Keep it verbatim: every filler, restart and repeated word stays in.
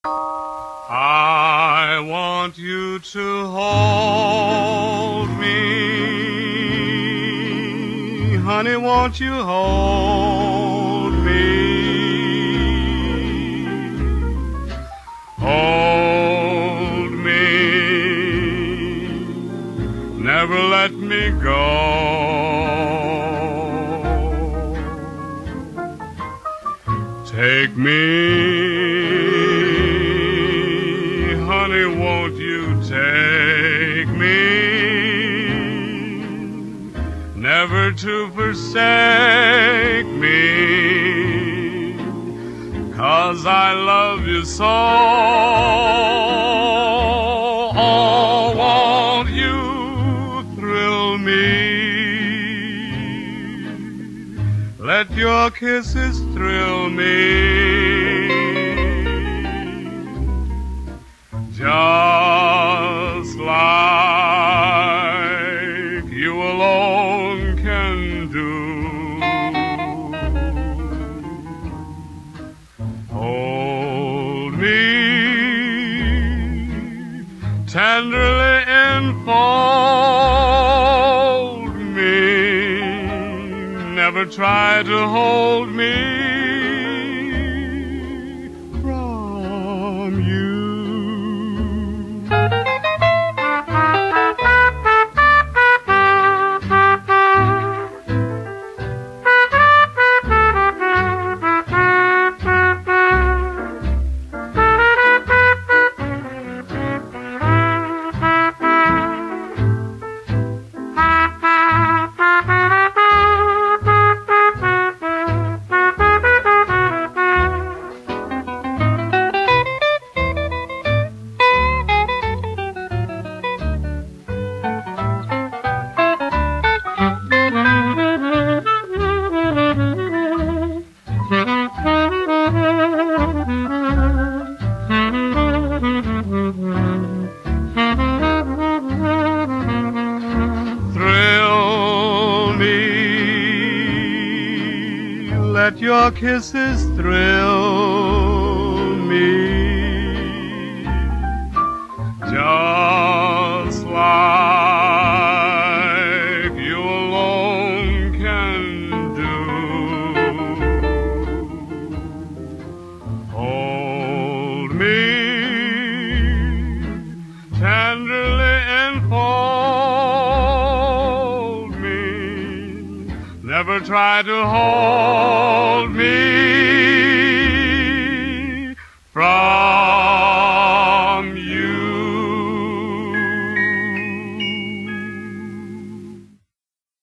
I want you to hold me, honey, won't you hold me, hold me, never let me go. Take me, honey, won't you take me, never to forsake me, 'cause I love you so. Oh, won't you thrill me? Let your kisses thrill me, just like you alone can do. Hold me, tenderly enfold me, never try to hold me from you. Let your kisses thrill me, just like you alone can do. Hold me, tenderly enfold me, never try to hold me from